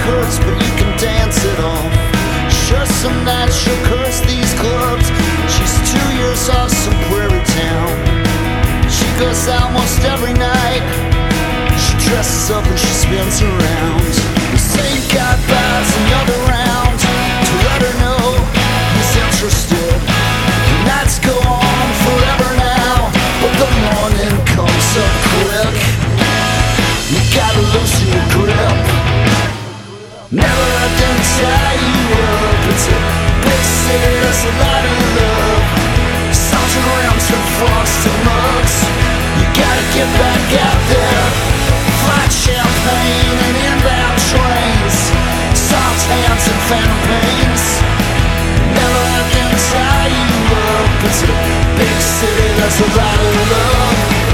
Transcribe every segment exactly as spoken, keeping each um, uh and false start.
hurts, but you can dance it off. Sure, some nights she'll curse these clubs. She's two years off some prairie town. She goes out most every night. She dresses up and she spins around. The same guy buys another round to let her know he's interested. The nights go on forever now, but the morning comes up quick. You gotta loosen your grip. Never let them tie you up. It's a big city, there's a lot of love. Salted rims and frosted mugs. You gotta get back out there. Flight champagne and inbound trains. Soft hands and phantom pains. Never let them tie you up. It's a big city, there's a lot of love.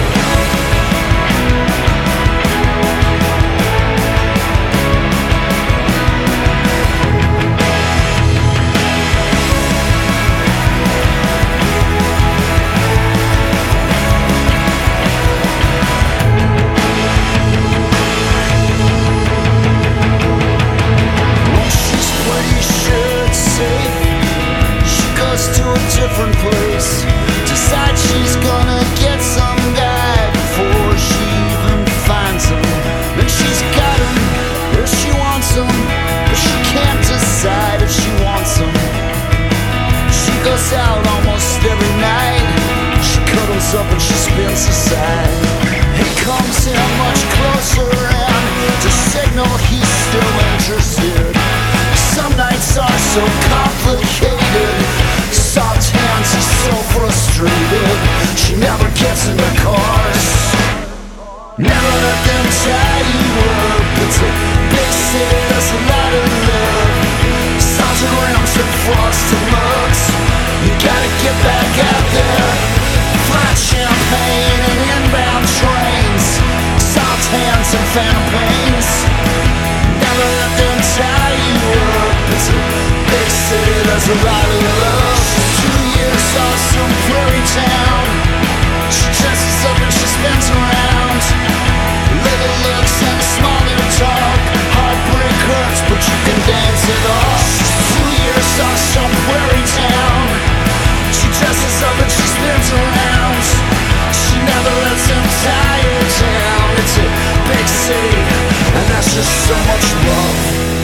Different place. Decides she's gonna get some guy before she even finds him. Then she's got him, or she wants him, but she can't decide if she wants him. She goes out almost every night. She cuddles up and she spins aside. He comes in much closer and to signal he's still interested. Some nights are so complicated. Soft hands, she's so frustrated. She never gets in the cars. Never let them tie you up. It's a big city, there's a lot of love. Salted rims and frosted mugs. You gotta get back out there. Flight champagne and inbound trains. Soft hands and phantom pains. Never let them tie you up. It's a big city, there's a lot of love. Two years off some prairie town. She dresses up and she spins around. Little looks and a small little talk. Heartbreak hurts, but you can dance it off. Two years off some prairie town. She dresses up and she spins around. She never lets him tie her down. It's a big city, and that's just so much love.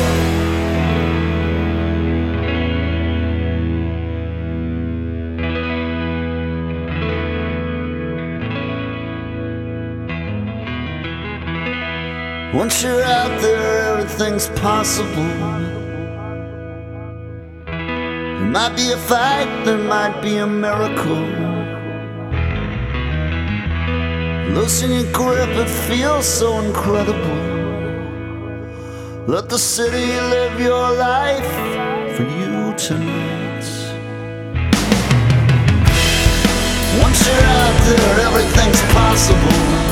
Once you're out there, everything's possible. There might be a fight, there might be a miracle. Losing your grip, it feels so incredible. Let the city live your life for you tonight. Once you're out there, everything's possible.